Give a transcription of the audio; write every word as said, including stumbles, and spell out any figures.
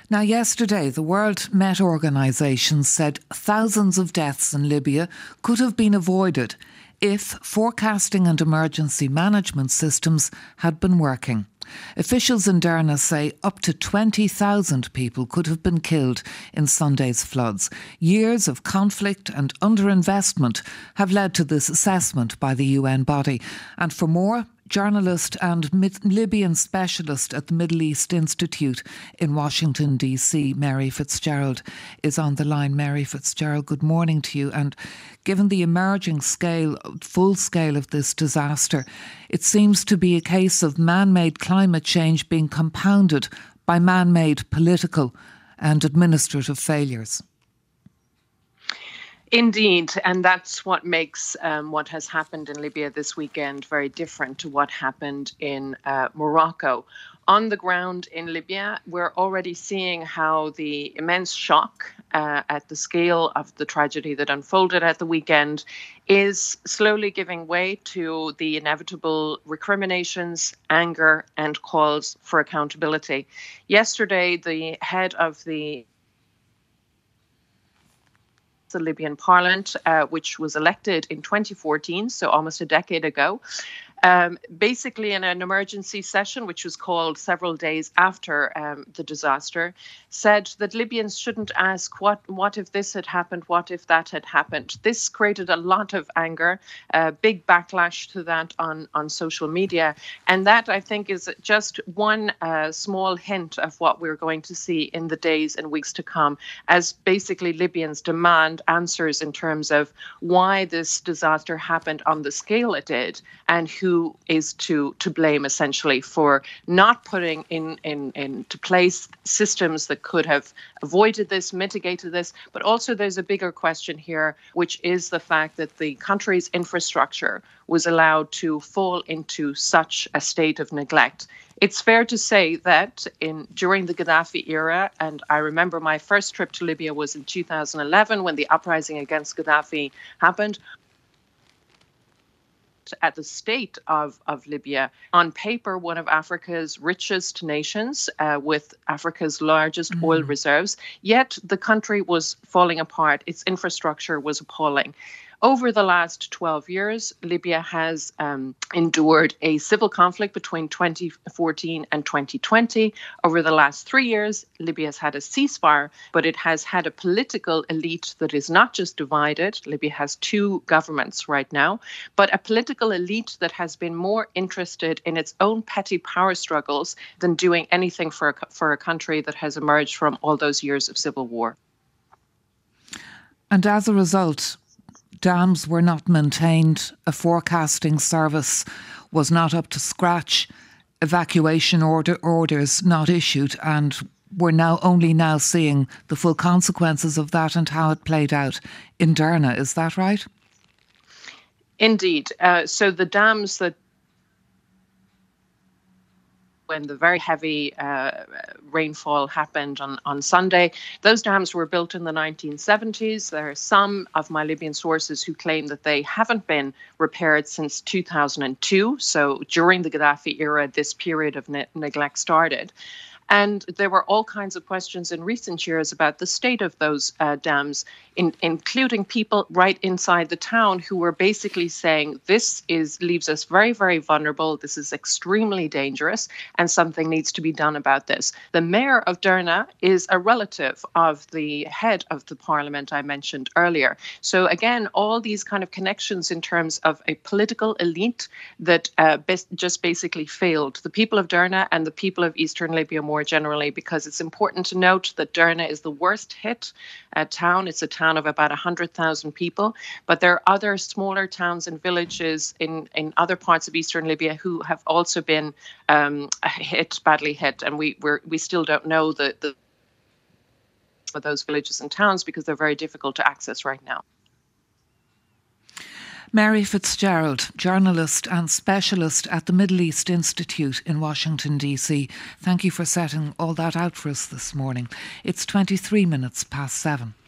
Now, yesterday, the World Met Organization said thousands of deaths in Libya could have been avoided if forecasting and emergency management systems had been working. Officials in Derna say up to twenty thousand people could have been killed in Sunday's floods. Years of conflict and underinvestment have led to this assessment by the U N body. And for more, journalist and Libyan specialist at the Middle East Institute in Washington, D C, Mary Fitzgerald, is on the line. Mary Fitzgerald, good morning to you. And given the emerging scale, full scale of this disaster, it seems to be a case of man-made climate change being compounded by man-made political and administrative failures. Indeed, and that's what makes um, what has happened in Libya this weekend very different to what happened in uh, Morocco. On the ground in Libya, we're already seeing how the immense shock uh, at the scale of the tragedy that unfolded at the weekend is slowly giving way to the inevitable recriminations, anger, and calls for accountability. Yesterday, the head of the the Libyan parliament, uh, which was elected in twenty fourteen, so almost a decade ago, um, basically in an emergency session, which was called several days after um, the disaster, said that Libyans shouldn't ask, what, what if this had happened, what if that had happened? This created a lot of anger, a big backlash to that on, on social media. And that, I think, is just one uh, small hint of what we're going to see in the days and weeks to come, as basically Libyans demand answers in terms of why this disaster happened on the scale it did, and who is to to blame essentially for not putting in, in into place systems that could have avoided this, mitigated this. But also there's a bigger question here, which is the fact that the country's infrastructure was allowed to fall into such a state of neglect. It's fair to say that in during the Gaddafi era, and I remember my first trip to Libya was in two thousand eleven when the uprising against Gaddafi happened. At the state of, of Libya, on paper, one of Africa's richest nations uh, with Africa's largest mm. oil reserves, yet the country was falling apart. Its infrastructure was appalling. Over the last twelve years, Libya has um, endured a civil conflict between twenty fourteen and twenty twenty. Over the last three years, Libya has had a ceasefire, but it has had a political elite that is not just divided. Libya has two governments right now, but a political elite that has been more interested in its own petty power struggles than doing anything for a, for a country that has emerged from all those years of civil war. And as a result, dams were not maintained, a forecasting service was not up to scratch, evacuation order orders not issued, and we're now only now seeing the full consequences of that and how it played out in Derna. Is that right? Indeed. Uh, so the dams that when the very heavy uh, rainfall happened on, on Sunday. Those dams were built in the nineteen seventies. There are some of my Libyan sources who claim that they haven't been repaired since two thousand two. So during the Gaddafi era, this period of ne- neglect started. And there were all kinds of questions in recent years about the state of those uh, dams, in, including people right inside the town who were basically saying this is leaves us very, very vulnerable. This is extremely dangerous and something needs to be done about this. The mayor of Derna is a relative of the head of the parliament I mentioned earlier. So again, all these kind of connections in terms of a political elite that uh, best, just basically failed the people of Derna and the people of Eastern Libya more generally, because it's important to note that Derna is the worst hit uh, town. It's a town of about one hundred thousand people, but there are other smaller towns and villages in, in other parts of Eastern Libya who have also been um, hit, badly hit, and we we're, we still don't know the, the for those villages and towns because they're very difficult to access right now. Mary Fitzgerald, journalist and specialist at the Middle East Institute in Washington, D C. Thank you for setting all that out for us this morning. It's twenty-three minutes past seven.